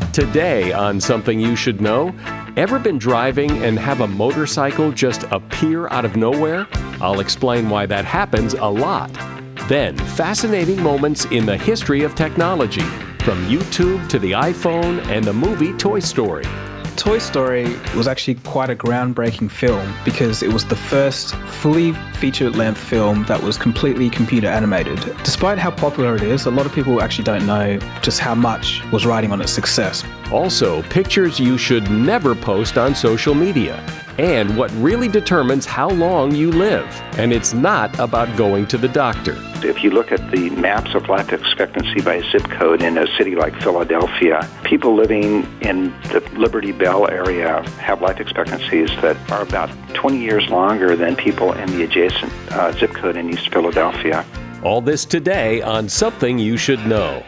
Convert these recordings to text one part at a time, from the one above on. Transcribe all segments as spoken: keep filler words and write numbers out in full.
Today on Something You Should Know, ever been driving and have a motorcycle just appear out of nowhere? I'll explain why that happens a lot. Then, fascinating moments in the history of technology, from YouTube to the iPhone and the movie Toy Story. Toy Story was actually quite a groundbreaking film because it was the first fully feature-length film that was completely computer animated. Despite how popular it is, a lot of people actually don't know just how much was riding on its success. Also, pictures you should never post on social media, and what really determines how long you live. And it's not about going to the doctor. If you look at the maps of life expectancy by zip code in a city like Philadelphia, people living in the Liberty Bell area have life expectancies that are about twenty years longer than people in the adjacent uh, zip code in East Philadelphia. All this today on Something You Should Know.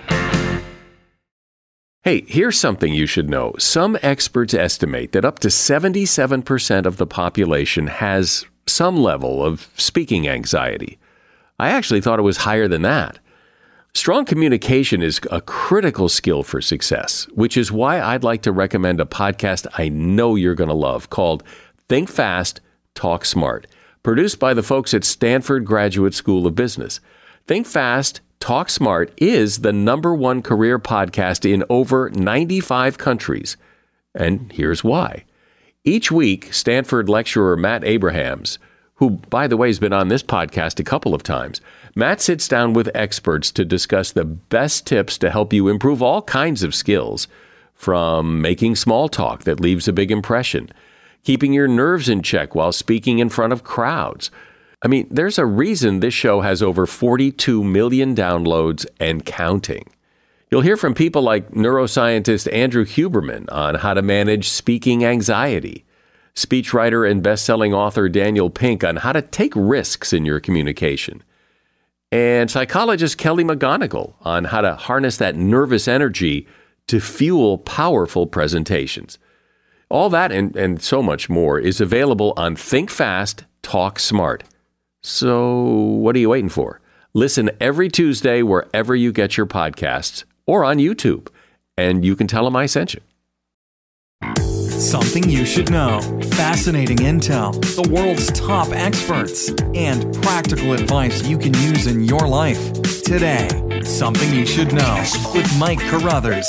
Hey, here's something you should know. Some experts estimate that up to seventy-seven percent of the population has some level of speaking anxiety. I actually thought it was higher than that. Strong communication is a critical skill for success, which is why I'd like to recommend a podcast I know you're going to love called Think Fast, Talk Smart, produced by the folks at Stanford Graduate School of Business. Think Fast, Talk Smart is the number one career podcast in over ninety-five countries. And here's why. Each week, Stanford lecturer Matt Abrahams, who, by the way, has been on this podcast a couple of times, Matt sits down with experts to discuss the best tips to help you improve all kinds of skills, from making small talk that leaves a big impression, keeping your nerves in check while speaking in front of crowds. I mean, there's a reason this show has over forty-two million downloads and counting. You'll hear from people like neuroscientist Andrew Huberman on how to manage speaking anxiety, speechwriter and best-selling author Daniel Pink on how to take risks in your communication, and psychologist Kelly McGonigal on how to harness that nervous energy to fuel powerful presentations. All that and, and so much more is available on Think Fast, Talk Smart. So what are you waiting for? Listen every Tuesday wherever you get your podcasts or on YouTube, and you can tell them I sent you. Something you should know. Fascinating intel, the world's top experts, and practical advice you can use in your life. Today, Something You Should Know with Mike Carruthers.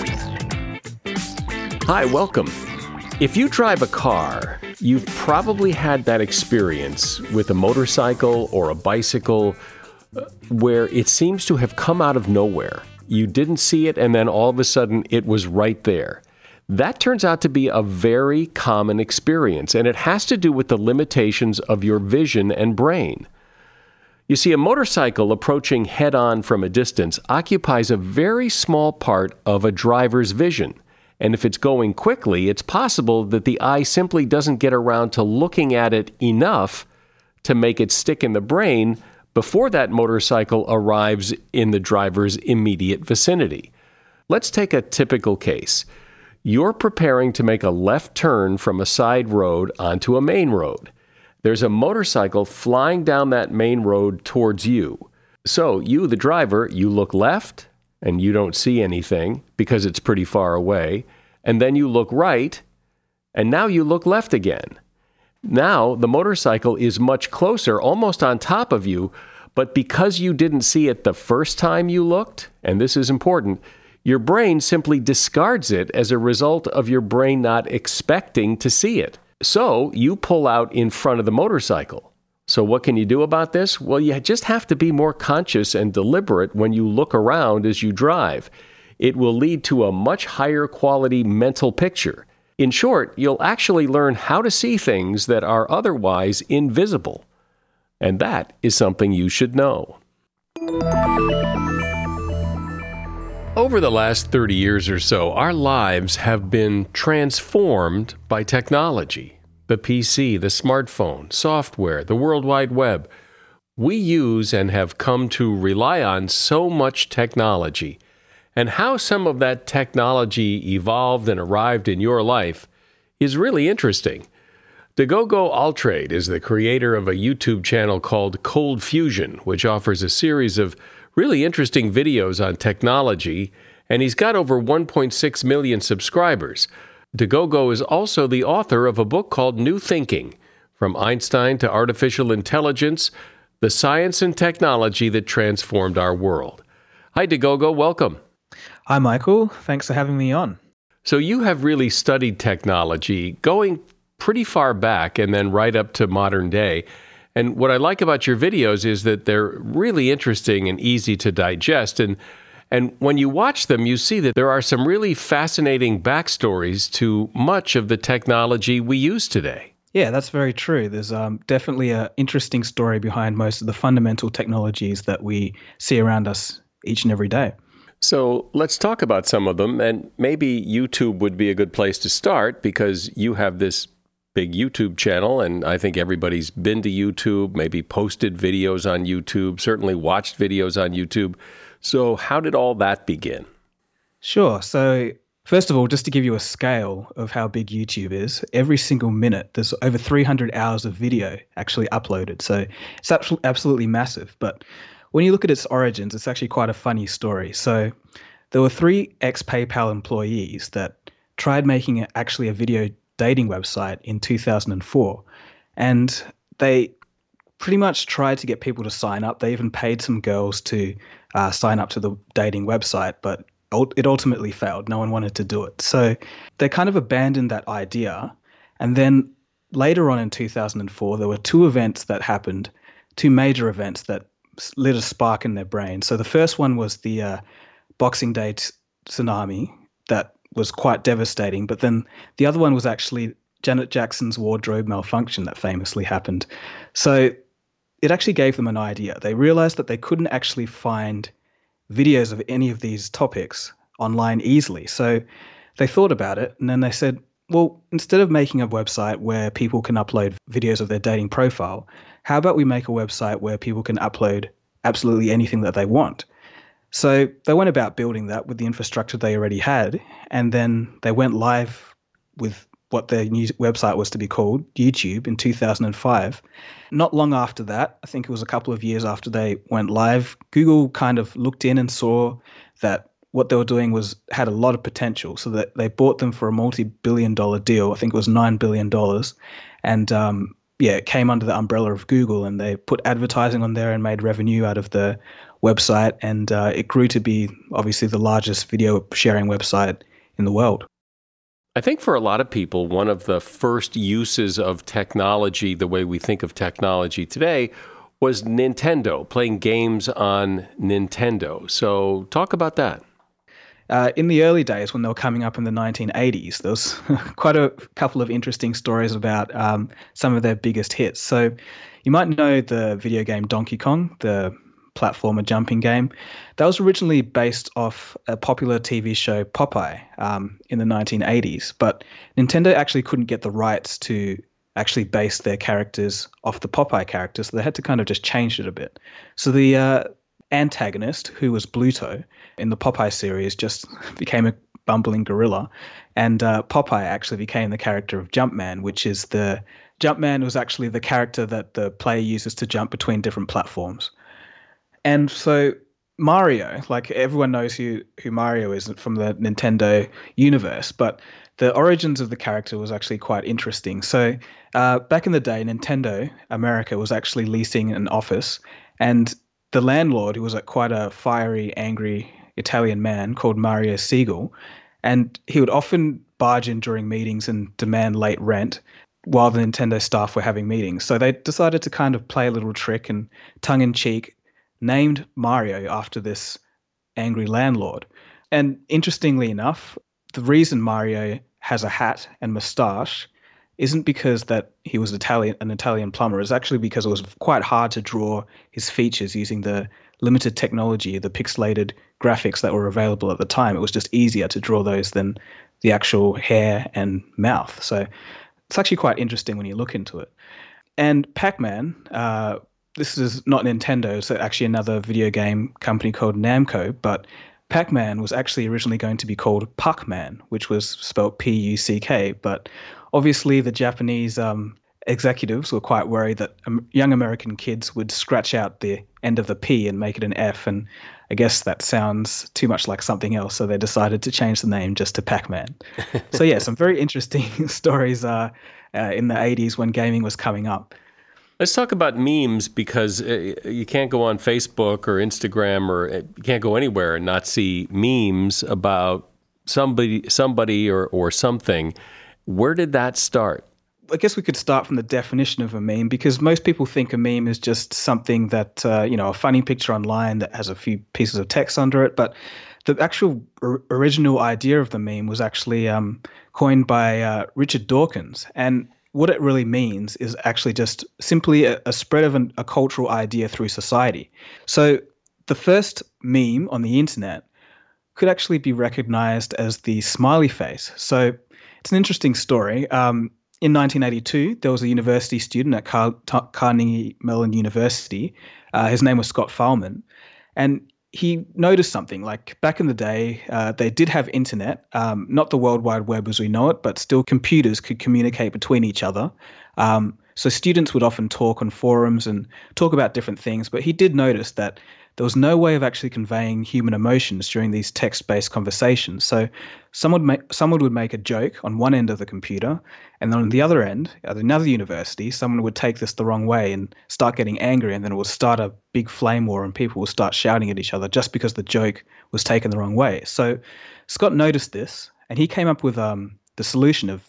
Hi, welcome. If you drive a car, you've probably had that experience with a motorcycle or a bicycle where it seems to have come out of nowhere. You didn't see it, and then all of a sudden it was right there. That turns out to be a very common experience, and it has to do with the limitations of your vision and brain. You see, a motorcycle approaching head-on from a distance occupies a very small part of a driver's vision. And if it's going quickly, it's possible that the eye simply doesn't get around to looking at it enough to make it stick in the brain before that motorcycle arrives in the driver's immediate vicinity. Let's take a typical case. You're preparing to make a left turn from a side road onto a main road. There's a motorcycle flying down that main road towards you. So you, the driver, you look left, and you don't see anything because it's pretty far away. And then you look right, and now you look left again. Now the motorcycle is much closer, almost on top of you, but because you didn't see it the first time you looked, and this is important, your brain simply discards it as a result of your brain not expecting to see it. So you pull out in front of the motorcycle. So what can you do about this? Well, you just have to be more conscious and deliberate when you look around as you drive. It will lead to a much higher quality mental picture. In short, you'll actually learn how to see things that are otherwise invisible. And that is something you should know. Over the last thirty years or so, our lives have been transformed by technology. The P C, the smartphone, software, the World Wide Web. We use and have come to rely on so much technology. And how some of that technology evolved and arrived in your life is really interesting. Dagogo Altrade is the creator of a YouTube channel called Cold Fusion, which offers a series of really interesting videos on technology and he's got over one point six million subscribers. DeGogo is also the author of a book called New Thinking, From Einstein to Artificial Intelligence, the Science and Technology That Transformed Our World. Hi, DeGogo. Welcome. Hi, Michael. Thanks for having me on. So you have really studied technology, going pretty far back and then right up to modern day. And what I like about your videos is that they're really interesting and easy to digest. And and when you watch them, you see that there are some really fascinating backstories to much of the technology we use today. Yeah, that's very true. There's um, definitely an interesting story behind most of the fundamental technologies that we see around us each and every day. So let's talk about some of them. And maybe YouTube would be a good place to start because you have this big YouTube channel, and I think everybody's been to YouTube, maybe posted videos on YouTube, certainly watched videos on YouTube. So how did all that begin? Sure. So first of all, just to give you a scale of how big YouTube is, every single minute there's over three hundred hours of video actually uploaded. So it's absolutely massive. But when you look at its origins, it's actually quite a funny story. So there were three ex-PayPal employees that tried making actually a video dating website in two thousand four. And they pretty much tried to get people to sign up. They even paid some girls to uh, sign up to the dating website, but it ultimately failed. No one wanted to do it. So they kind of abandoned that idea. And then later on in two thousand four, there were two events that happened, two major events that lit a spark in their brain. So the first one was the uh, Boxing Day t- tsunami that was quite devastating. But then the other one was actually Janet Jackson's wardrobe malfunction that famously happened. So it actually gave them an idea. They realized that they couldn't actually find videos of any of these topics online easily. So they thought about it, and then they said, well, instead of making a website where people can upload videos of their dating profile, how about we make a website where people can upload absolutely anything that they want? So they went about building that with the infrastructure they already had, and then they went live with what their new website was to be called, YouTube, in two thousand five. Not long after that, I think it was a couple of years after they went live, Google kind of looked in and saw that what they were doing was had a lot of potential, so that they bought them for a multi-billion dollar deal. I think it was nine billion dollars. And um, yeah, it came under the umbrella of Google, and they put advertising on there and made revenue out of the website. And uh, it grew to be obviously the largest video sharing website in the world. I think for a lot of people, one of the first uses of technology, the way we think of technology today, was Nintendo, playing games on Nintendo. So talk about that. Uh, in the early days, when they were coming up in the nineteen eighties, there was quite a couple of interesting stories about um, some of their biggest hits. So you might know the video game Donkey Kong, the platformer jumping game. That was originally based off a popular T V show, Popeye, um, in the nineteen eighties. But Nintendo actually couldn't get the rights to actually base their characters off the Popeye characters, so they had to kind of just change it a bit. So the uh, antagonist, who was Bluto in the Popeye series, just became a bumbling gorilla. And uh, Popeye actually became the character of Jumpman, which is the... Jumpman was actually the character that the player uses to jump between different platforms. And so Mario, like everyone knows who, who Mario is from the Nintendo universe, but the origins of the character was actually quite interesting. So uh, back in the day, Nintendo America was actually leasing an office, and the landlord, who was a, quite a fiery, angry Italian man called Mario Siegel, and he would often barge in during meetings and demand late rent while the Nintendo staff were having meetings. So they decided to kind of play a little trick and tongue-in-cheek named Mario after this angry landlord. And interestingly enough, the reason Mario has a hat and moustache isn't because that he was Italian, an Italian plumber. It's actually because it was quite hard to draw his features using the limited technology, the pixelated graphics that were available at the time. It was just easier to draw those than the actual hair and mouth. So it's actually quite interesting when you look into it. And Pac-Man, uh, this is not Nintendo, it's actually another video game company called Namco, but Pac-Man was actually originally going to be called Puck-Man, which was spelled P U C K, but obviously the Japanese um, executives were quite worried that um, young American kids would scratch out the end of the P and make it an F, and I guess that sounds too much like something else, so they decided to change the name just to Pac-Man. So yeah, some very interesting stories uh, uh, in the eighties when gaming was coming up. Let's talk about memes, because uh, you can't go on Facebook or Instagram, or uh, you can't go anywhere and not see memes about somebody, somebody or, or something. Where did that start? I guess we could start from the definition of a meme, because most people think a meme is just something that, uh, you know, a funny picture online that has a few pieces of text under it. But the actual or- original idea of the meme was actually um, coined by uh, Richard Dawkins. And what it really means is actually just simply a, a spread of an, a cultural idea through society. So the first meme on the internet could actually be recognized as the smiley face. So it's an interesting story. Um, in nineteen eighty-two, there was a university student at Car- Tar- Carnegie Mellon University. Uh, his name was Scott Fahlman. And he noticed something. Like back in the day, uh, they did have internet, um, not the World Wide Web as we know it, but still computers could communicate between each other. Um, so students would often talk on forums and talk about different things. But he did notice that there was no way of actually conveying human emotions during these text-based conversations. So someone, make, someone would make a joke on one end of the computer, and then on the other end, at another university, someone would take this the wrong way and start getting angry, and then it would start a big flame war, and people would start shouting at each other just because the joke was taken the wrong way. So Scott noticed this, and he came up with um, the solution of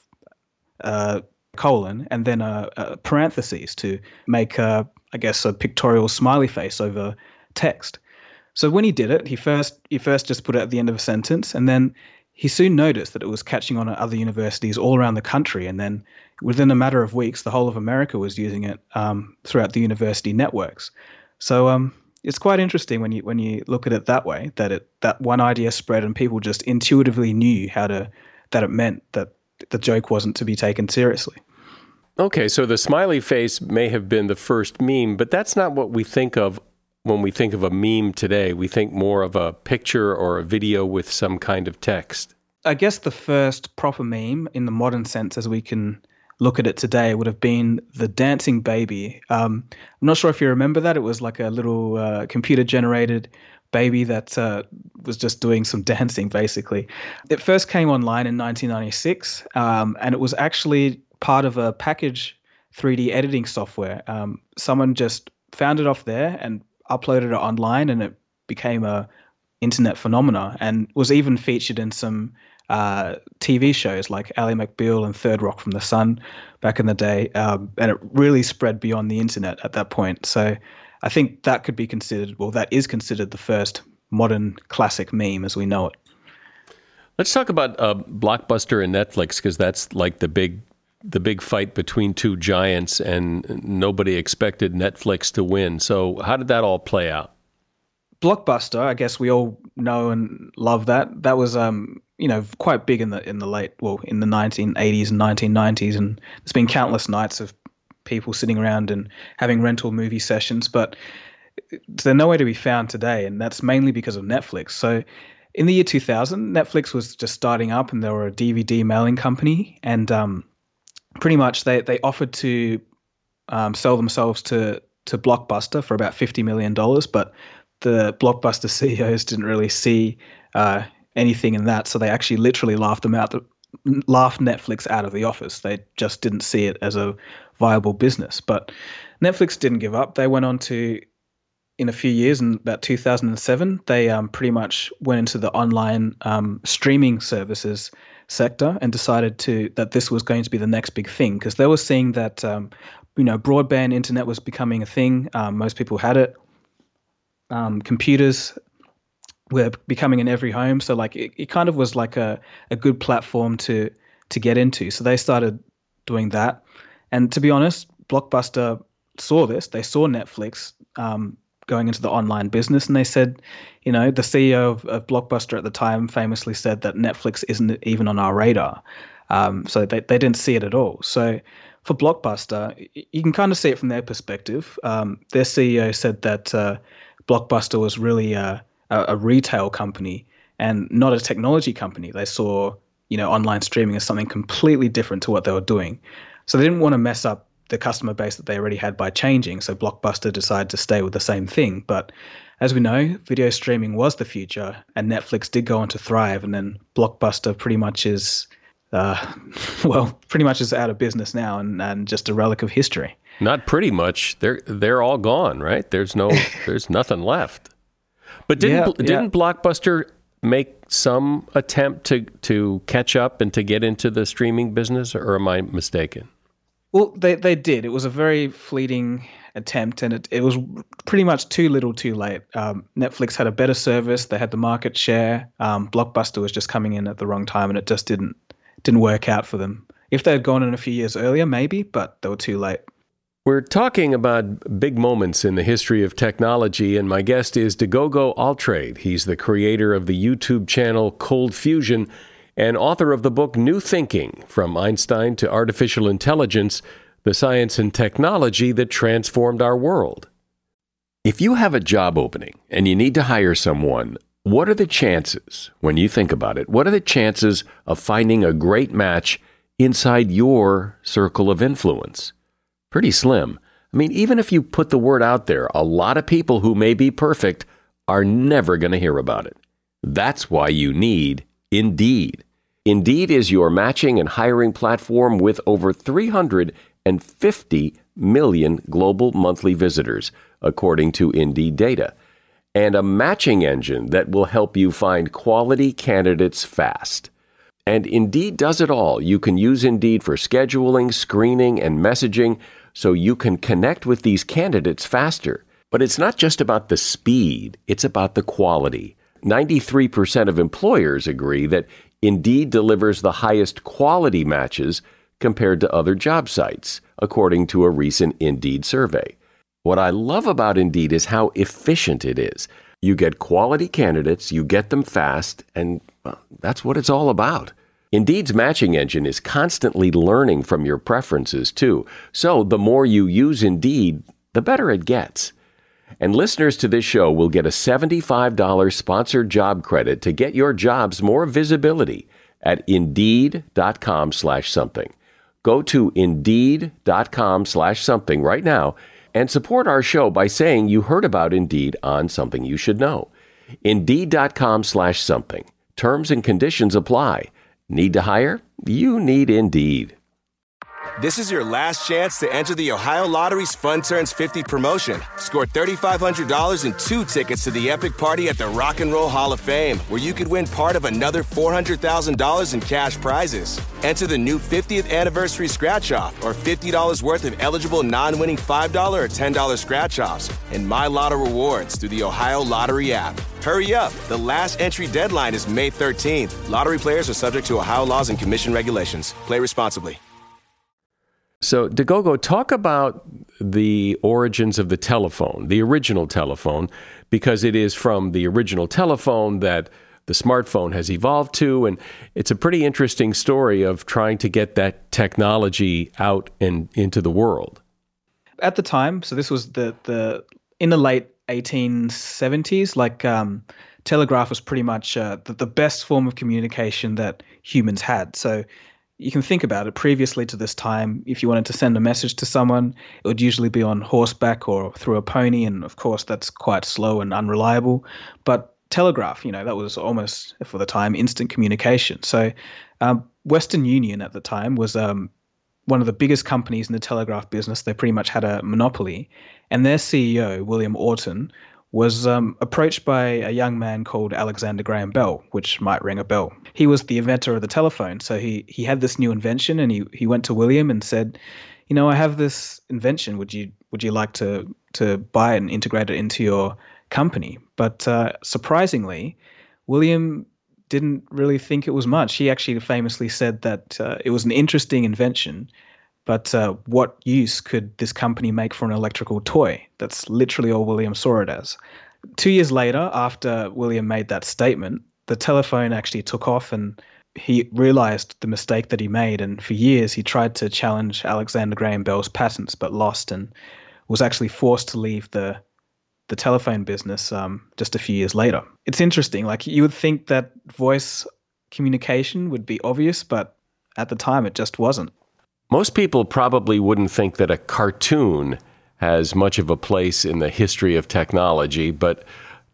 uh, colon and then a, a parentheses to make, a, I guess, a pictorial smiley face over text. So when he did it, he first he first just put it at the end of a sentence, and then he soon noticed that it was catching on at other universities all around the country, and then within a matter of weeks, the whole of America was using it um, throughout the university networks. So um, it's quite interesting when you when you look at it that way, that it that one idea spread and people just intuitively knew how to that it meant that the joke wasn't to be taken seriously. Okay, so the smiley face may have been the first meme, but that's not what we think of when we think of a meme today. We think more of a picture or a video with some kind of text. I guess the first proper meme in the modern sense as we can look at it today would have been the dancing baby. Um, I'm not sure if you remember that. It was like a little uh, computer-generated baby that uh, was just doing some dancing, basically. It first came online in nineteen ninety-six, um, and it was actually part of a package three D editing software. Um, someone just found it off there and uploaded it online, and it became a internet phenomena and was even featured in some uh, T V shows like Ally McBeal and Third Rock from the Sun back in the day. Um, and it really spread beyond the internet at that point. So I think that could be considered, well, that is considered the first modern classic meme as we know it. Let's talk about uh, Blockbuster and Netflix, because that's like the big the big fight between two giants, and nobody expected Netflix to win. So how did that all play out? Blockbuster, I guess we all know and love that. That was, um, you know, quite big in the in the late, well, in the nineteen eighties and nineteen nineties, and there's been countless nights of people sitting around and having rental movie sessions, but they're nowhere to be found today, and that's mainly because of Netflix. So in the year two thousand, Netflix was just starting up, and they were a D V D mailing company, and um, pretty much they, they offered to um, sell themselves to, to Blockbuster for about fifty million dollars, but the Blockbuster C E Os didn't really see uh, anything in that, so they actually literally laughed them out, the, laughed Netflix out of the office. They just didn't see it as a viable business. But Netflix didn't give up. They went on to, in a few years, in about two thousand seven, they um, pretty much went into the online um, streaming services sector and decided to that this was going to be the next big thing, because they were seeing that um, you know broadband internet was becoming a thing. Um, most people had it. Um, computers were becoming in every home, so like it, it kind of was like a, a good platform to to get into. So they started doing that, and to be honest, Blockbuster saw this. They saw Netflix um, going into the online business, and they said, you know, the C E O of, of Blockbuster at the time famously said that Netflix isn't even on our radar. Um, so they, they didn't see it at all. So for Blockbuster, you can kind of see it from their perspective. Um, their C E O said that uh, Blockbuster was really a, a retail company and not a technology company. They saw, you know, online streaming as something completely different to what they were doing. So they didn't want to mess up the customer base that they already had by changing. So Blockbuster decided to stay with the same thing. But as we know, video streaming was the future, and Netflix did go on to thrive, and then Blockbuster pretty much is, uh, well, pretty much is out of business now and, and just a relic of history. Not pretty much. They're they're all gone, right? There's no there's nothing left. But didn't Yeah, didn't yeah. Blockbuster make some attempt to to catch up and to get into the streaming business, or am I mistaken? Well, they they did. It was a very fleeting attempt, and it, it was pretty much too little too late. Um, Netflix had a better service. They had the market share. Um, Blockbuster was just coming in at the wrong time, and it just didn't didn't work out for them. If they had gone in a few years earlier, maybe, but they were too late. We're talking about big moments in the history of technology, and my guest is Dagogo Altrade. He's the creator of the YouTube channel Cold Fusion and author of the book New Thinking, From Einstein to Artificial Intelligence, the Science and Technology That Transformed Our World. If you have a job opening and you need to hire someone, what are the chances, when you think about it, what are the chances of finding a great match inside your circle of influence? Pretty slim. I mean, even if you put the word out there, a lot of people who may be perfect are never going to hear about it. That's why you need Indeed. Indeed is your matching and hiring platform with over three hundred fifty million global monthly visitors, according to Indeed data, and a matching engine that will help you find quality candidates fast. And Indeed does it all. You can use Indeed for scheduling, screening, and messaging, so you can connect with these candidates faster. But it's not just about the speed, it's about the quality. ninety-three percent of employers agree that Indeed delivers the highest quality matches compared to other job sites, according to a recent Indeed survey. What I love about Indeed is how efficient it is. You get quality candidates, you get them fast, and well, that's what it's all about. Indeed's matching engine is constantly learning from your preferences, too. So the more you use Indeed, the better it gets. And listeners to this show will get a seventy-five dollars sponsored job credit to get your jobs more visibility at Indeed.com slash something. Go to Indeed.com slash something right now and support our show by saying you heard about Indeed on Something You Should Know. Indeed.com slash something. Terms and conditions apply. Need to hire? You need Indeed. This is your last chance to enter the Ohio Lottery's Fun Turns fifty promotion. Score three thousand five hundred dollars and two tickets to the epic party at the Rock and Roll Hall of Fame, where you could win part of another four hundred thousand dollars in cash prizes. Enter the new fiftieth anniversary scratch-off or fifty dollars worth of eligible non-winning five dollars or ten dollars scratch-offs and My Lotto rewards through the Ohio Lottery app. Hurry up. The last entry deadline is May thirteenth. Lottery players are subject to Ohio laws and commission regulations. Play responsibly. So, Dagogo, talk about the origins of the telephone, the original telephone, because it is from the original telephone that the smartphone has evolved to, and it's a pretty interesting story of trying to get that technology out and into the world. At the time, so this was the the in the late eighteen seventies, like um, telegraph was pretty much uh, the, the best form of communication that humans had. So you can think about it. Previously to this time, if you wanted to send a message to someone, it would usually be on horseback or through a pony, and of course that's quite slow and unreliable. But telegraph, you know, that was almost, for the time, instant communication. So um, Western Union at the time was um, one of the biggest companies in the telegraph business. They pretty much had a monopoly, and their C E O, William Orton, was um, approached by a young man called Alexander Graham Bell, which might ring a bell. He was the inventor of the telephone, so he he had this new invention, and he he went to William and said, you know, I have this invention. Would you would you like to to buy it and integrate it into your company? But uh, surprisingly, William didn't really think it was much. He actually famously said that uh, it was an interesting invention, but uh, what use could this company make for an electrical toy? That's literally all William saw it as. Two years later, after William made that statement, the telephone actually took off, and he realized the mistake that he made. And for years, he tried to challenge Alexander Graham Bell's patents, but lost, and was actually forced to leave the the telephone business um, just a few years later. It's interesting. Like, you would think that voice communication would be obvious, but at the time, it just wasn't. Most people probably wouldn't think that a cartoon has much of a place in the history of technology, but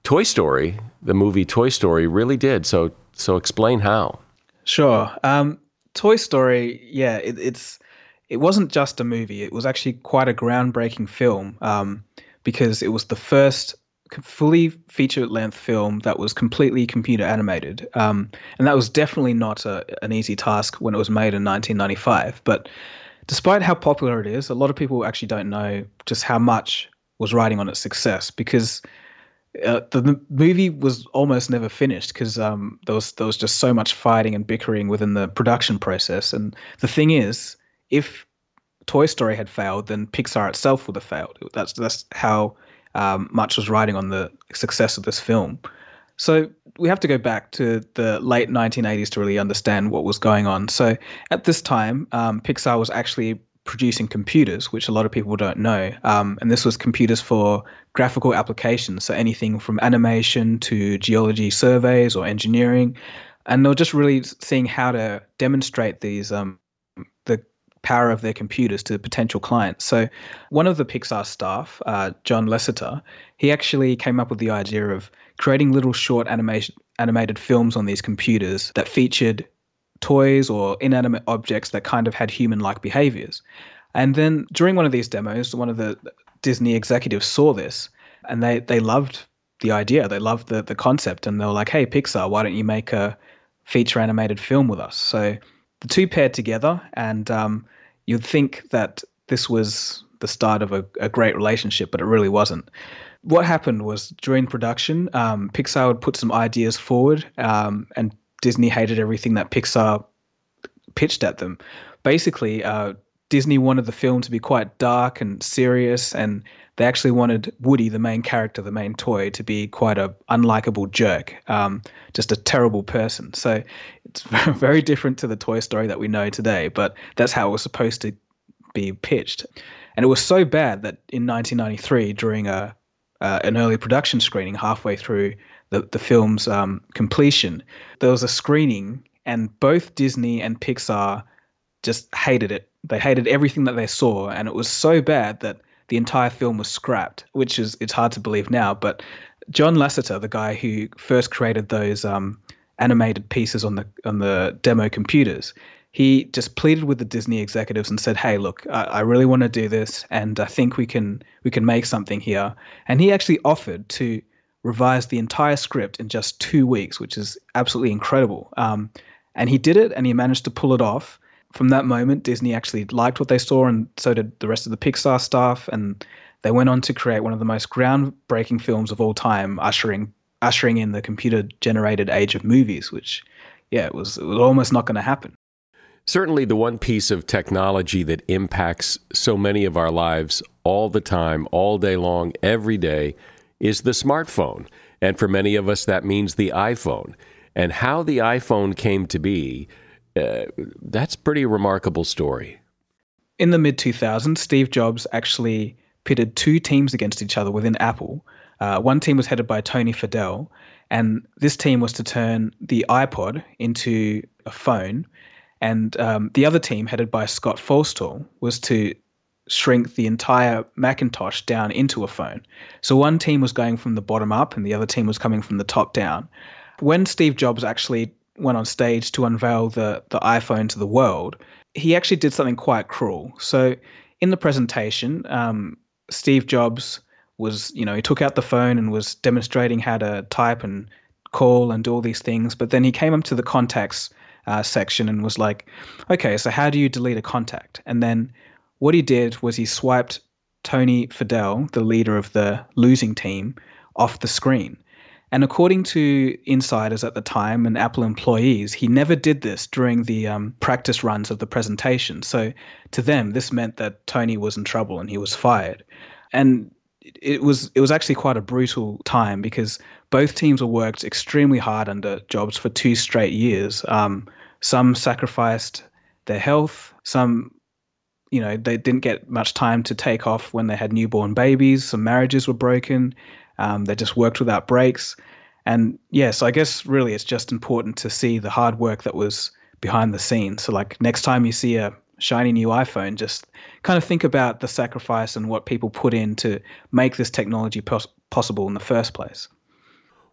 Toy Story, the movie Toy Story, really did. So, so explain how. Sure. Um, Toy Story, yeah, it, it's it wasn't just a movie. It was actually quite a groundbreaking film um, because it was the first fully feature-length film that was completely computer animated, um, and that was definitely not a, an easy task when it was made in nineteen ninety-five. But despite how popular it is, a lot of people actually don't know just how much was riding on its success because uh, the, the movie was almost never finished because um, there was there was just so much fighting and bickering within the production process. And the thing is, if Toy Story had failed, then Pixar itself would have failed. That's that's how um, much was riding on the success of this film. So we have to go back to the late nineteen eighties to really understand what was going on. So at this time, um, Pixar was actually producing computers, which a lot of people don't know. Um, and this was computers for graphical applications, so anything from animation to geology surveys or engineering. And they were just really seeing how to demonstrate these um, the power of their computers to potential clients. So one of the Pixar staff, uh, John Lasseter, he actually came up with the idea of creating little short animation animated films on these computers that featured toys or inanimate objects that kind of had human-like behaviors. And then during one of these demos, one of the Disney executives saw this and they, they loved the idea. They loved the, the concept and they were like, hey, Pixar, why don't you make a feature animated film with us? So the two paired together and um, you'd think that this was the start of a, a great relationship, but it really wasn't. What happened was during production, um, Pixar would put some ideas forward um, and Disney hated everything that Pixar pitched at them. Basically, uh, Disney wanted the film to be quite dark and serious, and they actually wanted Woody, the main character, the main toy, to be quite a unlikable jerk, um, just a terrible person. So it's very different to the Toy Story that we know today, but that's how it was supposed to be pitched. And it was so bad that in nineteen ninety-three, during a uh, an early production screening halfway through the, the film's um, completion, there was a screening and both Disney and Pixar just hated it. They hated everything that they saw, and it was so bad that the entire film was scrapped, which is it's hard to believe now. But John Lasseter, the guy who first created those um, animated pieces on the on the demo computers, he just pleaded with the Disney executives and said, "Hey, look, I, I really want to do this, and I think we can we can make something here." And he actually offered to revise the entire script in just two weeks, which is absolutely incredible. Um, and he did it, and he managed to pull it off. From that moment, Disney actually liked what they saw, and so did the rest of the Pixar staff. And they went on to create one of the most groundbreaking films of all time, ushering ushering in the computer-generated age of movies, which, yeah, it was, it was almost not going to happen. Certainly the one piece of technology that impacts so many of our lives all the time, all day long, every day, is the smartphone. And for many of us, that means the iPhone. And how the iPhone came to be, uh, that's a pretty remarkable story. In the mid two thousands, Steve Jobs actually pitted two teams against each other within Apple. Uh, one team was headed by Tony Fadell, and this team was to turn the iPod into a phone. And um, the other team, headed by Scott Forstall, was to shrink the entire Macintosh down into a phone. So one team was going from the bottom up and the other team was coming from the top down. When Steve Jobs actually went on stage to unveil the, the iPhone to the world, he actually did something quite cruel. So in the presentation, um, Steve Jobs was, you know, he took out the phone and was demonstrating how to type and call and do all these things. But then he came up to the contacts uh, section and was like, okay, so how do you delete a contact? And then what he did was he swiped Tony Fadell, the leader of the losing team, off the screen. And according to insiders at the time and Apple employees, he never did this during the um, practice runs of the presentation. So to them, this meant that Tony was in trouble and he was fired. And it was it was actually quite a brutal time because both teams were worked extremely hard under Jobs for two straight years. Um, some sacrificed their health, some You know, they didn't get much time to take off when they had newborn babies. Some marriages were broken. Um, they just worked without breaks. And yes, yeah, so I guess really it's just important to see the hard work that was behind the scenes. So like next time you see a shiny new iPhone, just kind of think about the sacrifice and what people put in to make this technology pos- possible in the first place.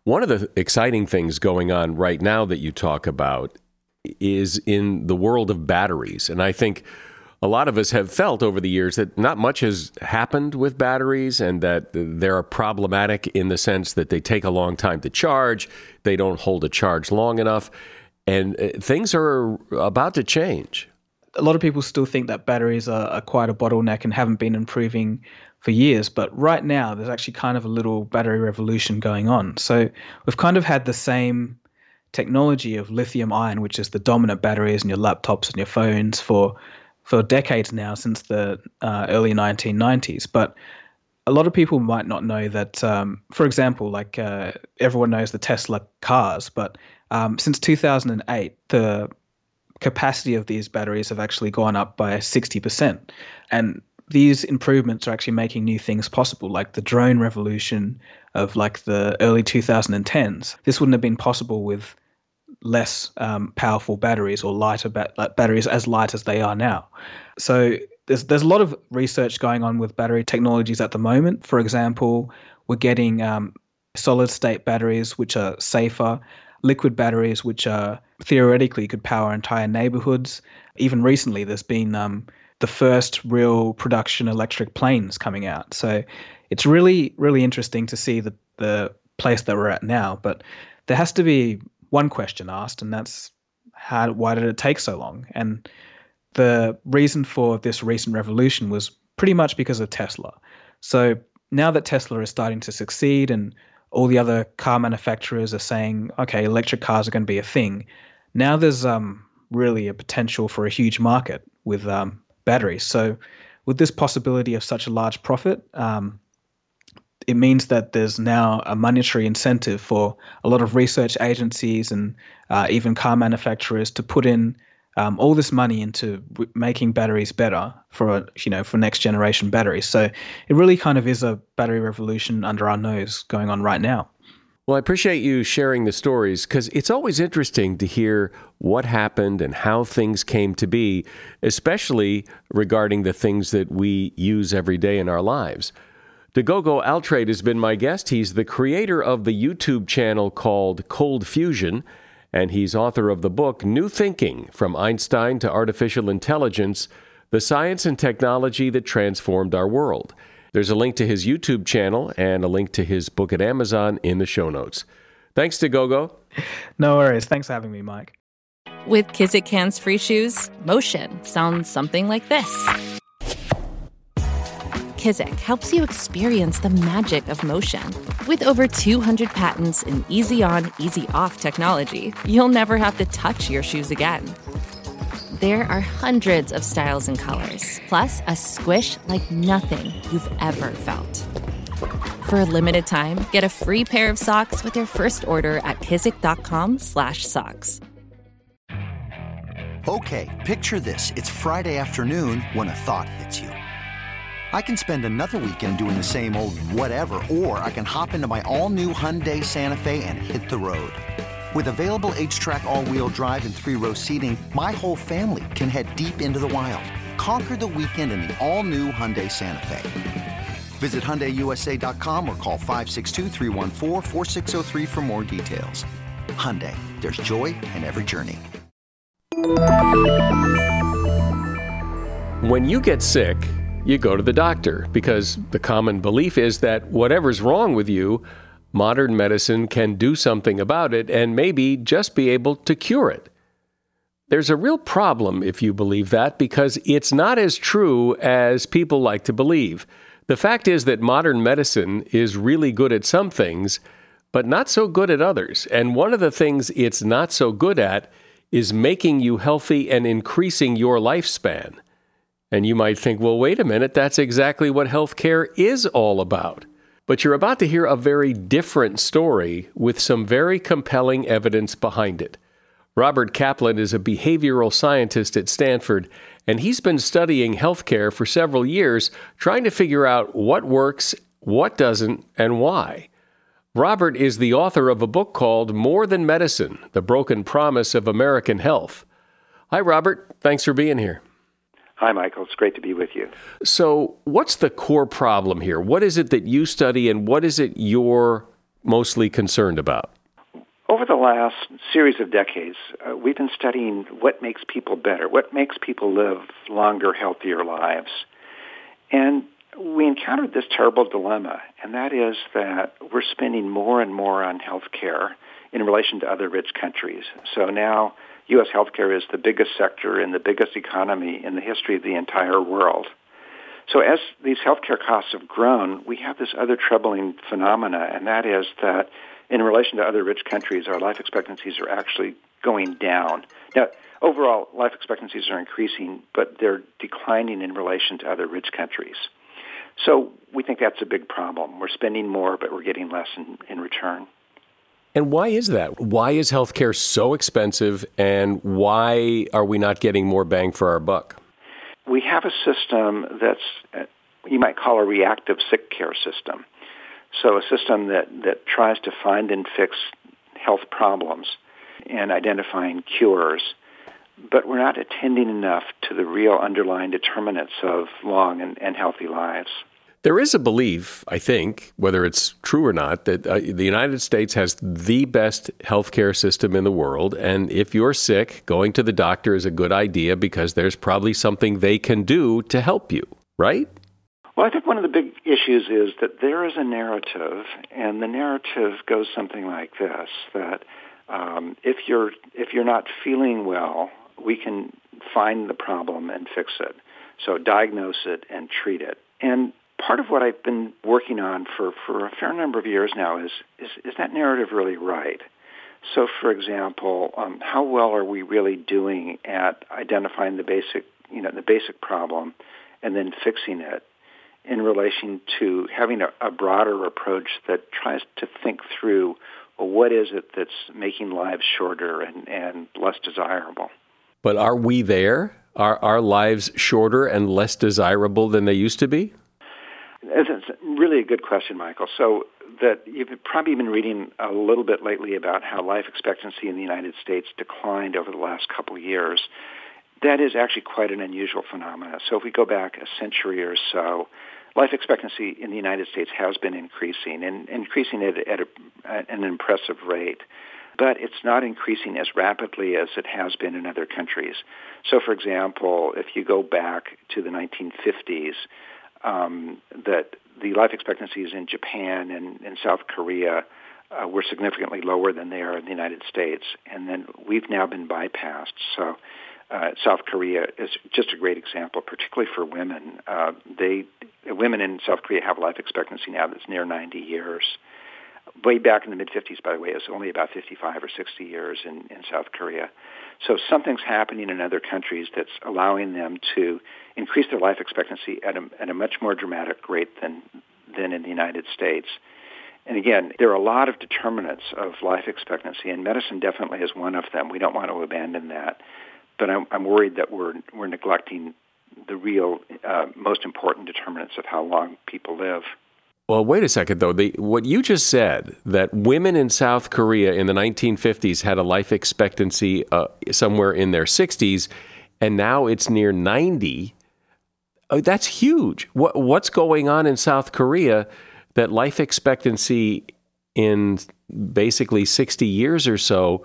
One of the exciting things going on right now that you talk about is in the world of batteries. And I think a lot of us have felt over the years that not much has happened with batteries and that they're problematic in the sense that they take a long time to charge, they don't hold a charge long enough, and things are about to change. A lot of people still think that batteries are, are quite a bottleneck and haven't been improving for years, but right now there's actually kind of a little battery revolution going on. So we've kind of had the same technology of lithium ion, which is the dominant batteries in your laptops and your phones for for decades now, since the uh, early nineteen nineties. But a lot of people might not know that, um, for example, like uh, everyone knows the Tesla cars, but um, since two thousand eight, the capacity of these batteries have actually gone up by sixty percent. And these improvements are actually making new things possible, like the drone revolution of like the early two thousand tens. This wouldn't have been possible with less um, powerful batteries or lighter ba- batteries as light as they are now. So there's there's a lot of research going on with battery technologies at the moment. For example, we're getting um, solid state batteries, which are safer, liquid batteries, which are theoretically could power entire neighborhoods. Even recently, there's been um, the first real production electric planes coming out. So it's really, really interesting to see the, the place that we're at now. But there has to be one question asked, and that's how, why did it take so long? And the reason for this recent revolution was pretty much because of Tesla. So now that Tesla is starting to succeed and all the other car manufacturers are saying, okay, electric cars are going to be a thing, now there's um, really a potential for a huge market with um, batteries. So with this possibility of such a large profit, um, it means that there's now a monetary incentive for a lot of research agencies and uh, even car manufacturers to put in um, all this money into re- making batteries better for, you know, for next generation batteries. So it really kind of is a battery revolution under our nose going on right now. Well, I appreciate you sharing the stories because it's always interesting to hear what happened and how things came to be, especially regarding the things that we use every day in our lives. Dagogo Altrade has been my guest. He's the creator of the YouTube channel called Cold Fusion, and he's author of the book New Thinking, From Einstein to Artificial Intelligence, The Science and Technology That Transformed Our World. There's a link to his YouTube channel and a link to his book at Amazon in the show notes. Thanks, Dagogo. No worries. Thanks for having me, Mike. With Kizik hands-free shoes, motion sounds something like this. Kizik helps you experience the magic of motion. With over two hundred patents and easy-on, easy-off technology, you'll never have to touch your shoes again. There are hundreds of styles and colors, plus a squish like nothing you've ever felt. For a limited time, get a free pair of socks with your first order at kizik.com slash socks. Okay, picture this. It's Friday afternoon when a thought hits you. I can spend another weekend doing the same old whatever, or I can hop into my all-new Hyundai Santa Fe and hit the road. With available H-Track all-wheel drive and three-row seating, my whole family can head deep into the wild. Conquer the weekend in the all-new Hyundai Santa Fe. Visit Hyundai U S A dot com or call five six two, three one four, four six zero three for more details. Hyundai, there's joy in every journey. When you get sick, you go to the doctor because the common belief is that whatever's wrong with you, modern medicine can do something about it and maybe just be able to cure it. There's a real problem if you believe that because it's not as true as people like to believe. The fact is that modern medicine is really good at some things, but not so good at others. And one of the things it's not so good at is making you healthy and increasing your lifespan. And you might think, well, wait a minute, that's exactly what healthcare is all about. But you're about to hear a very different story with some very compelling evidence behind it. Robert Kaplan is a behavioral scientist at Stanford, and he's been studying healthcare for several years, trying to figure out what works, what doesn't, and why. Robert is the author of a book called More Than Medicine, The Broken Promise of American Health. Hi, Robert. Thanks for being here. Hi, Michael. It's great to be with you. So what's the core problem here? What is it that you study and what is it you're mostly concerned about? Over the last series of decades, uh, we've been studying what makes people better, what makes people live longer, healthier lives. And we encountered this terrible dilemma, and that is that we're spending more and more on health care in relation to other rich countries. So now U S healthcare is the biggest sector and the biggest economy in the history of the entire world. So as these healthcare costs have grown, we have this other troubling phenomena, and that is that in relation to other rich countries, our life expectancies are actually going down. Now, overall, life expectancies are increasing, but they're declining in relation to other rich countries. So we think that's a big problem. We're spending more, but we're getting less in, in return. And why is that? Why is healthcare so expensive, and why are we not getting more bang for our buck? We have a system that's, uh, you might call a reactive sick care system. So a system that, that tries to find and fix health problems and identifying cures, but we're not attending enough to the real underlying determinants of long and, and healthy lives. There is a belief, I think, whether it's true or not, that uh, the United States has the best healthcare system in the world, and if you're sick, going to the doctor is a good idea because there's probably something they can do to help you, right? Well, I think one of the big issues is that there is a narrative, and the narrative goes something like this, that um, if you're if you're not feeling well, we can find the problem and fix it. So diagnose it and treat it. And part of what I've been working on for, for a fair number of years now is, is, is that narrative really right? So, for example, um, how well are we really doing at identifying the basic, you know, the basic problem and then fixing it, in relation to having a, a broader approach that tries to think through, well, what is it that's making lives shorter and, and less desirable? But are we there? Are our lives shorter and less desirable than they used to be? It's really a good question, Michael. So that you've probably been reading a little bit lately about how life expectancy in the United States declined over the last couple of years. That is actually quite an unusual phenomenon. So if we go back a century or so, life expectancy in the United States has been increasing, and increasing at, at a, an impressive rate. But it's not increasing as rapidly as it has been in other countries. So, for example, if you go back to the nineteen fifties, um, that the life expectancies in Japan and in South Korea uh, were significantly lower than they are in the United States. And then we've now been bypassed. So uh, South Korea is just a great example, particularly for women. Uh, they women in South Korea have a life expectancy now that's near ninety years. Way back in the mid-fifties, by the way, it was only about fifty-five or sixty years in, in South Korea. So something's happening in other countries that's allowing them to increase their life expectancy at a, at a much more dramatic rate than, than in the United States. And again, there are a lot of determinants of life expectancy, and medicine definitely is one of them. We don't want to abandon that. But I'm, I'm worried that we're, we're neglecting the real, uh, most important determinants of how long people live. Well, wait a second, though. The, what you just said, that women in South Korea in the nineteen fifties had a life expectancy uh, somewhere in their sixties, and now it's near ninety, uh, that's huge. What, what's going on in South Korea that life expectancy in basically sixty years or so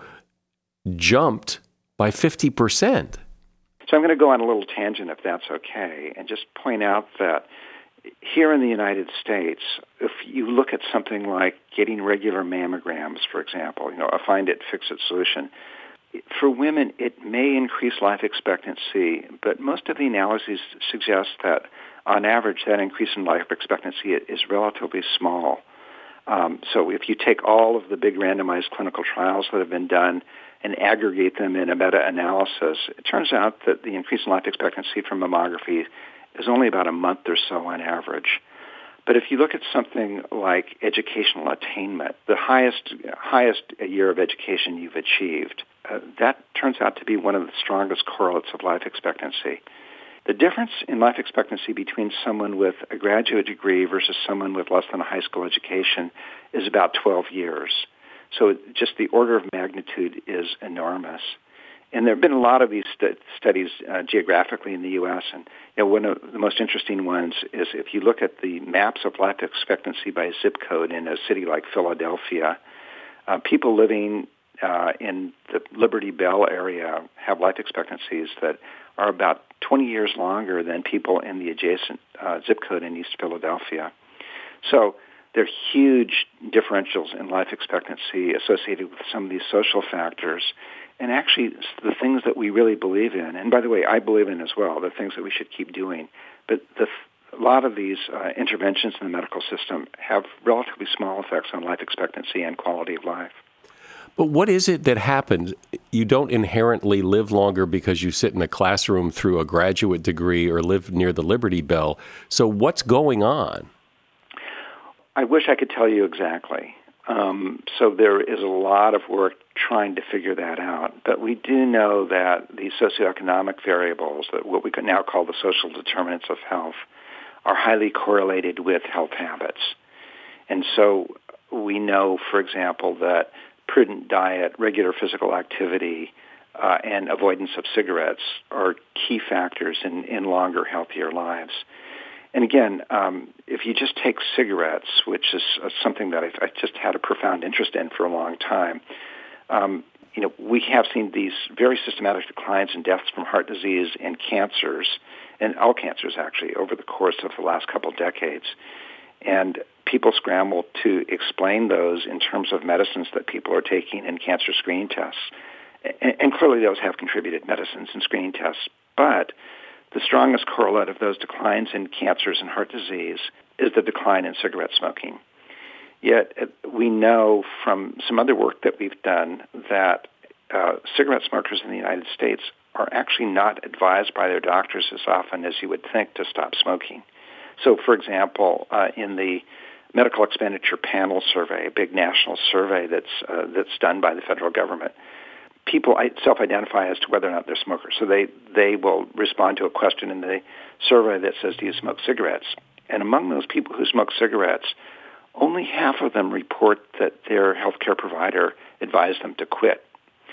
jumped by fifty percent? So I'm going to go on a little tangent, if that's okay, and just point out that here in the United States, if you look at something like getting regular mammograms, for example, you know, a find it, fix it solution, for women it may increase life expectancy, but most of the analyses suggest that on average that increase in life expectancy is relatively small. Um, so if you take all of the big randomized clinical trials that have been done and aggregate them in a meta-analysis, it turns out that the increase in life expectancy from mammography is only about a month or so on average. But if you look at something like educational attainment, the highest highest year of education you've achieved, uh, that turns out to be one of the strongest correlates of life expectancy. The difference in life expectancy between someone with a graduate degree versus someone with less than a high school education is about twelve years. So just the order of magnitude is enormous. And there have been a lot of these st- studies uh, geographically in the U S, and you know, one of the most interesting ones is if you look at the maps of life expectancy by zip code in a city like Philadelphia, uh, people living uh, in the Liberty Bell area have life expectancies that are about twenty years longer than people in the adjacent uh, zip code in East Philadelphia. So there are huge differentials in life expectancy associated with some of these social factors. And actually, the things that we really believe in, and by the way, I believe in as well, the things that we should keep doing, but the, a lot of these uh, interventions in the medical system have relatively small effects on life expectancy and quality of life. But what is it that happens? You don't inherently live longer because you sit in a classroom through a graduate degree or live near the Liberty Bell. So what's going on? I wish I could tell you exactly. Um, so there is a lot of work trying to figure that out. But we do know that the socioeconomic variables, that what we could now call the social determinants of health, are highly correlated with health habits. And so we know, for example, that prudent diet, regular physical activity, uh, and avoidance of cigarettes are key factors in, in longer, healthier lives. And again, um, if you just take cigarettes, which is uh, something that I've, I've just had a profound interest in for a long time, um, you know, we have seen these very systematic declines in deaths from heart disease and cancers, and all cancers actually, over the course of the last couple decades. And people scramble to explain those in terms of medicines that people are taking and cancer screening tests. And, and clearly those have contributed, medicines and screening tests. But the strongest correlate of those declines in cancers and heart disease is the decline in cigarette smoking. Yet we know from some other work that we've done that uh, cigarette smokers in the United States are actually not advised by their doctors as often as you would think to stop smoking. So, for example, uh, in the Medical Expenditure Panel Survey, a big national survey that's uh, that's done by the federal government, people self-identify as to whether or not they're smokers. So they, they will respond to a question in the survey that says, do you smoke cigarettes? And among those people who smoke cigarettes, only half of them report that their healthcare provider advised them to quit.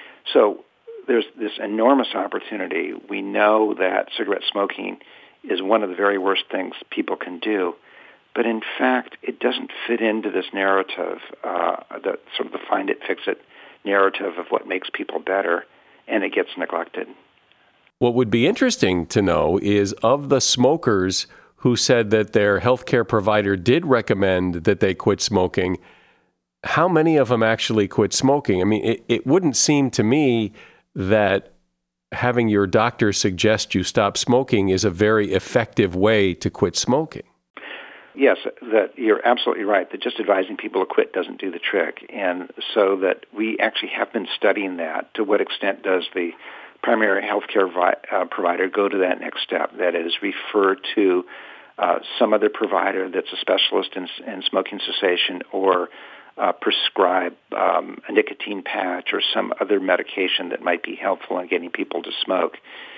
So there's this enormous opportunity. We know that cigarette smoking is one of the very worst things people can do. But in fact, it doesn't fit into this narrative, uh, the sort of the find it, fix it narrative of what makes people better, and it gets neglected. What would be interesting to know is of the smokers who said that their healthcare provider did recommend that they quit smoking, how many of them actually quit smoking? I mean, it, it wouldn't seem to me that having your doctor suggest you stop smoking is a very effective way to quit smoking. Yes, that you're absolutely right, that just advising people to quit doesn't do the trick. And so that we actually have been studying that. To what extent does the primary healthcare vi- uh, provider go to that next step? That is, refer to uh, some other provider that's a specialist in, in smoking cessation, or uh, prescribe um, a nicotine patch or some other medication that might be helpful in getting people to smoke.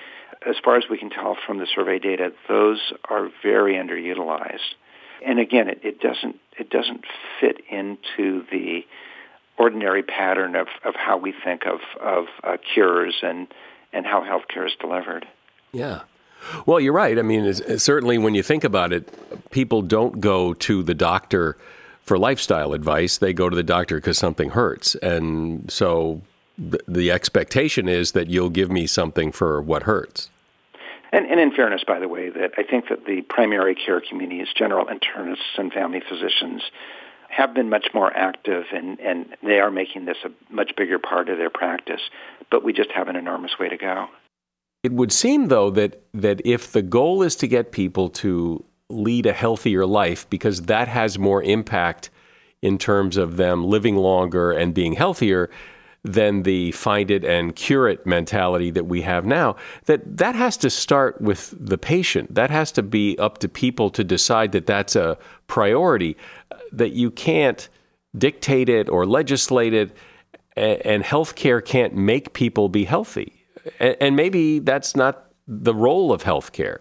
As far as we can tell from the survey data, those are very underutilized. And again, it, it doesn't it doesn't fit into the ordinary pattern of, of how we think of of uh, cures and and how healthcare is delivered. Yeah. Well, you're right. I mean, it's, it's certainly when you think about it, people don't go to the doctor for lifestyle advice. They go to the doctor because something hurts. And so th- the expectation is that you'll give me something for what hurts. And, and in fairness, by the way, that I think that the primary care communities, general internists and family physicians, have been much more active, and, and they are making this a much bigger part of their practice. But we just have an enormous way to go. It would seem, though, that that if the goal is to get people to lead a healthier life, because that has more impact in terms of them living longer and being healthier than the find it and cure it mentality that we have now, that that has to start with the patient. That has to be up to people to decide that that's a priority, that you can't dictate it or legislate it, and healthcare can't make people be healthy. And maybe that's not the role of healthcare.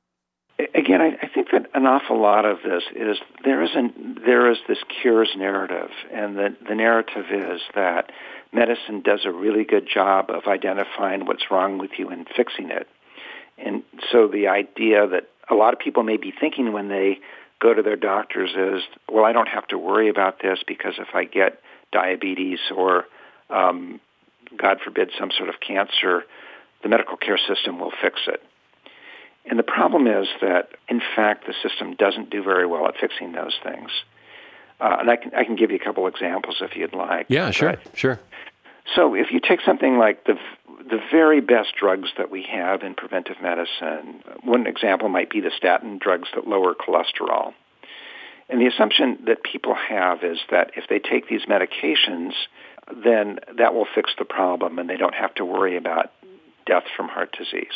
Again, I, I think that an awful lot of this is there is an, there is this cures narrative, and the, the narrative is that medicine does a really good job of identifying what's wrong with you and fixing it. And so the idea that a lot of people may be thinking when they go to their doctors is, well, I don't have to worry about this because if I get diabetes or, um, God forbid, some sort of cancer, the medical care system will fix it. And the problem is that, in fact, the system doesn't do very well at fixing those things. Uh, and I can I can give you a couple examples if you'd like. Yeah, sure, but, sure. So if you take something like the the very best drugs that we have in preventive medicine, one example might be the statin drugs that lower cholesterol. And the assumption that people have is that if they take these medications, then that will fix the problem and they don't have to worry about death from heart disease.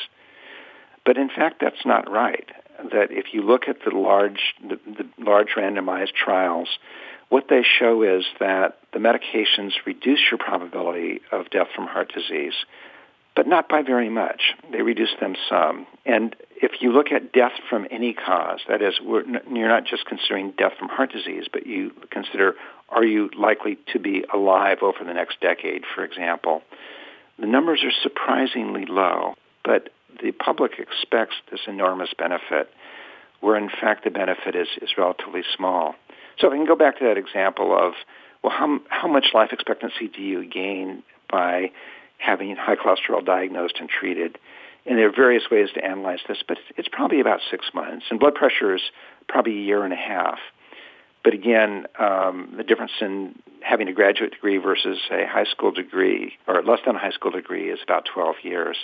But in fact, that's not right. That if you look at the large, the, the large randomized trials, what they show is that the medications reduce your probability of death from heart disease, but not by very much. They reduce them some. And if you look at death from any cause, that is, we're, you're not just considering death from heart disease, but you consider, are you likely to be alive over the next decade, for example? The numbers are surprisingly low, but the public expects this enormous benefit, where in fact the benefit is, is relatively small. So if I can go back to that example of, well, how, how much life expectancy do you gain by having high cholesterol diagnosed and treated? And there are various ways to analyze this, but it's probably about six months. And blood pressure is probably a year and a half. But again, um, the difference in having a graduate degree versus a high school degree, or less than a high school degree, is about twelve years.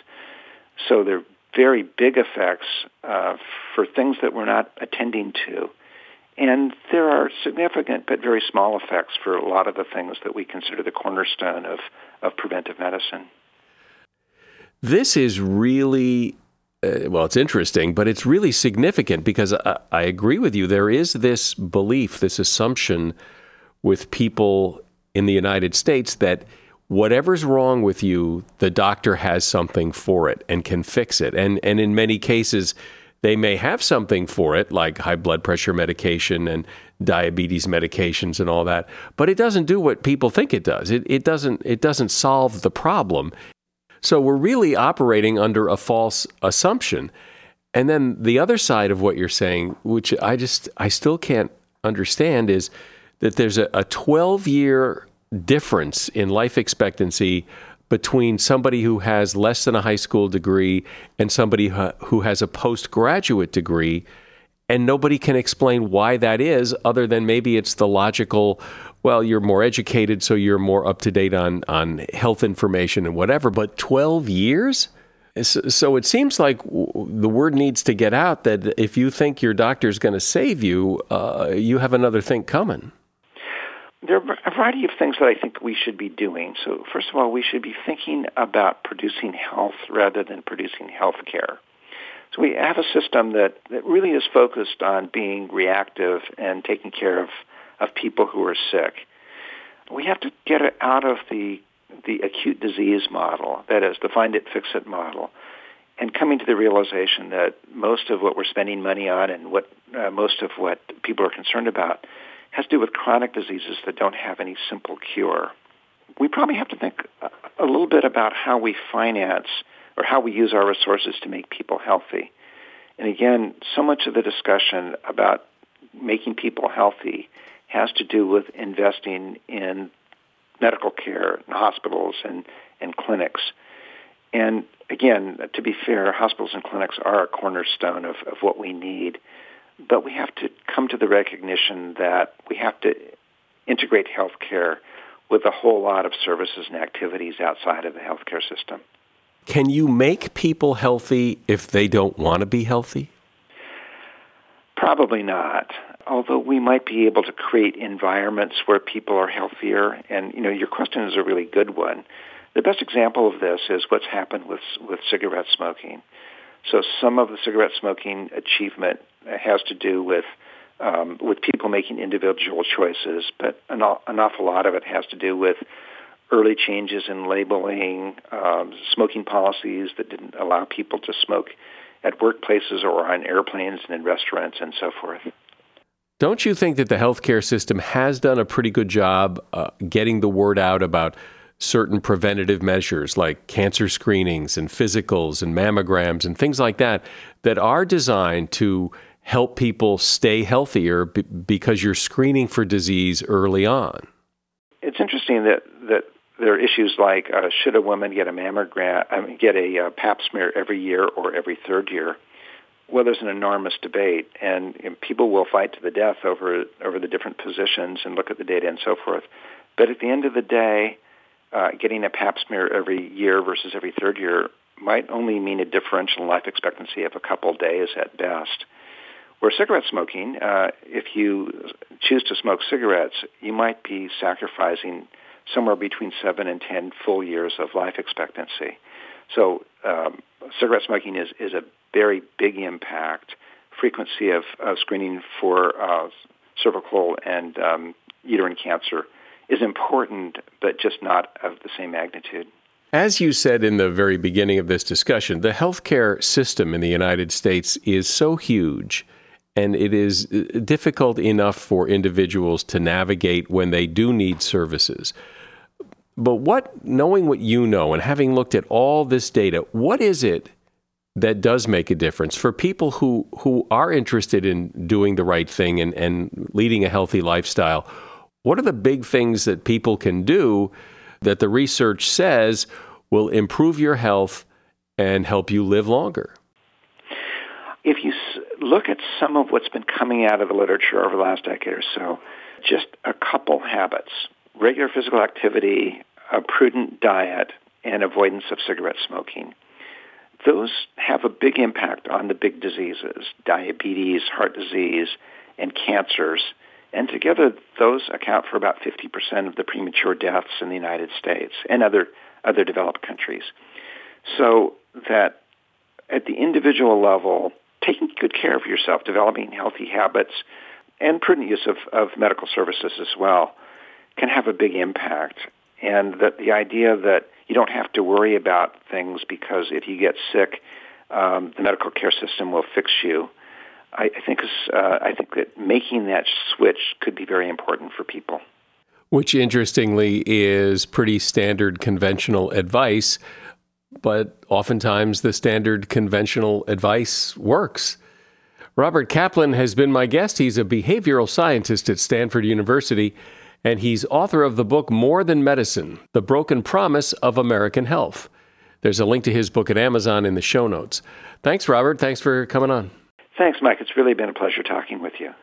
So there are very big effects uh, for things that we're not attending to. And there are significant but very small effects for a lot of the things that we consider the cornerstone of, of preventive medicine. This is really, uh, well, it's interesting, but it's really significant because I, I agree with you. There is this belief, this assumption with people in the United States that whatever's wrong with you, the doctor has something for it and can fix it. And and in many cases, they may have something for it, like high blood pressure medication and diabetes medications and all that, but it doesn't do what people think it does. It it doesn't it doesn't solve the problem. So we're really operating under a false assumption. And then the other side of what you're saying, which I just I still can't understand, is that there's a, a twelve-year difference in life expectancy between somebody who has less than a high school degree and somebody who has a postgraduate degree, and nobody can explain why that is other than maybe it's the logical, well, you're more educated, so you're more up to date on, on health information and whatever, but twelve years? So it seems like the word needs to get out that if you think your doctor's going to save you, uh, you have another thing coming. There are a variety of things that I think we should be doing. So first of all, we should be thinking about producing health rather than producing health care. So we have a system that, that really is focused on being reactive and taking care of, of people who are sick. We have to get it out of the the acute disease model, that is, the find it, fix it model, and coming to the realization that most of what we're spending money on and what uh, most of what people are concerned about has to do with chronic diseases that don't have any simple cure. We probably have to think a little bit about how we finance or how we use our resources to make people healthy. And again, so much of the discussion about making people healthy has to do with investing in medical care in hospitals and, and clinics. And again, to be fair, hospitals and clinics are a cornerstone of, of what we need. But we have to come to the recognition that we have to integrate healthcare with a whole lot of services and activities outside of the healthcare system. Can you make people healthy if they don't want to be healthy? Probably not. Although we might be able to create environments where people are healthier. And, you know, your question is a really good one. The best example of this is what's happened with with cigarette smoking. So some of the cigarette smoking achievement has to do with um, with people making individual choices, but an, an awful lot of it has to do with early changes in labeling, um, smoking policies that didn't allow people to smoke at workplaces or on airplanes and in restaurants and so forth. Don't you think that the healthcare system has done a pretty good job uh, getting the word out about certain preventative measures like cancer screenings and physicals and mammograms and things like that that are designed to help people stay healthier b- because you're screening for disease early on. It's interesting that, that there are issues like uh, should a woman get a mammogram, I mean, get a uh, pap smear every year or every third year? Well, there's an enormous debate, and, and people will fight to the death over over the different positions and look at the data and so forth. But at the end of the day, uh, getting a pap smear every year versus every third year might only mean a differential life expectancy of a couple days at best. Where cigarette smoking, uh, if you choose to smoke cigarettes, you might be sacrificing somewhere between seven and ten full years of life expectancy. So um, cigarette smoking is, is a very big impact. Frequency of, of screening for uh, cervical and um, uterine cancer is important, but just not of the same magnitude. As you said in the very beginning of this discussion, the healthcare system in the United States is so huge, and it is difficult enough for individuals to navigate when they do need services. But what, knowing what you know and having looked at all this data, what is it that does make a difference for people who, who are interested in doing the right thing and, and leading a healthy lifestyle? What are the big things that people can do that the research says will improve your health and help you live longer? If you look at some of what's been coming out of the literature over the last decade or so, just a couple habits: regular physical activity, a prudent diet, and avoidance of cigarette smoking. Those have a big impact on the big diseases, diabetes, heart disease, and cancers. And together, those account for about fifty percent of the premature deaths in the United States and other, other developed countries. So that at the individual level, taking good care of yourself, developing healthy habits, and prudent use of, of medical services as well can have a big impact. And that the idea that you don't have to worry about things because if you get sick, um, the medical care system will fix you, I, I think is, uh, I think that making that switch could be very important for people. Which, interestingly, is pretty standard conventional advice, but oftentimes the standard conventional advice works. Robert Kaplan has been my guest. He's a behavioral scientist at Stanford University, and he's author of the book More Than Medicine: The Broken Promise of American Health. There's a link to his book at Amazon in the show notes. Thanks, Robert. Thanks for coming on. Thanks, Mike. It's really been a pleasure talking with you.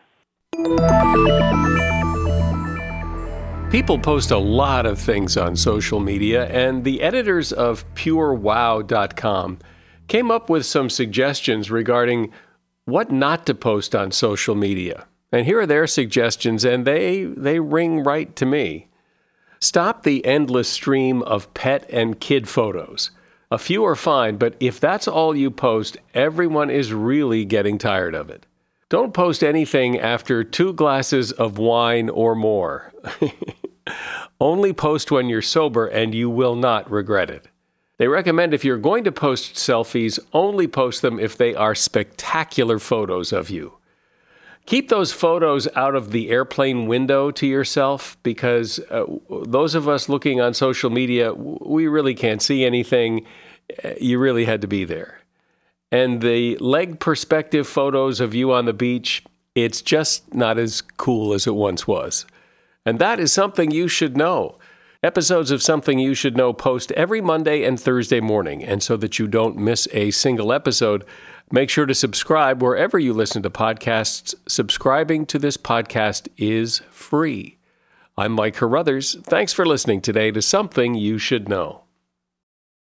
People post a lot of things on social media, and the editors of Pure Wow dot com came up with some suggestions regarding what not to post on social media. And here are their suggestions, and they they ring right to me. Stop the endless stream of pet and kid photos. A few are fine, but if that's all you post, everyone is really getting tired of it. Don't post anything after two glasses of wine or more. Only post when you're sober, and you will not regret it. They recommend if you're going to post selfies, only post them if they are spectacular photos of you. Keep those photos out of the airplane window to yourself, because uh, those of us looking on social media, we really can't see anything. You really had to be there. And the leg perspective photos of you on the beach, it's just not as cool as it once was. And that is Something You Should Know. Episodes of Something You Should Know post every Monday and Thursday morning. And so that you don't miss a single episode, make sure to subscribe wherever you listen to podcasts. Subscribing to this podcast is free. I'm Mike Carruthers. Thanks for listening today to Something You Should Know.